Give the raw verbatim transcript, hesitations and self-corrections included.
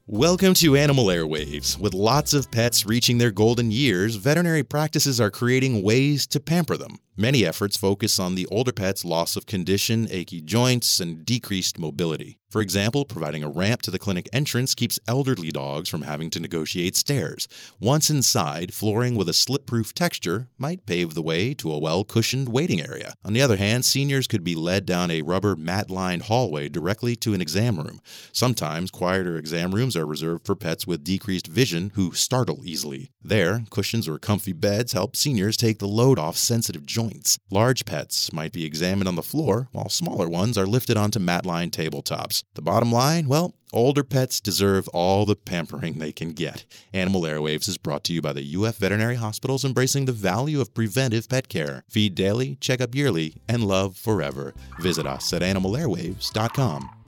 Welcome to Animal Airwaves. With lots of pets reaching their golden years, veterinary practices are creating ways to pamper them. Many efforts focus on the older pet's loss of condition, achy joints, and decreased mobility. For example, providing a ramp to the clinic entrance keeps elderly dogs from having to negotiate stairs. Once inside, flooring with a slip-proof texture might pave the way to a well-cushioned waiting area. On the other hand, seniors could be led down a rubber mat-lined hallway directly to an exam room. Sometimes, quieter exam rooms are reserved for pets with decreased vision who startle easily. There, cushions or comfy beds help seniors take the load off sensitive joints. Large pets might be examined on the floor, while smaller ones are lifted onto mat-lined tabletops. The bottom line? Well, older pets deserve all the pampering they can get. Animal Airwaves is brought to you by the U F Veterinary Hospitals, embracing the value of preventive pet care. Feed daily, check up yearly, and love forever. Visit us at animal airwaves dot com.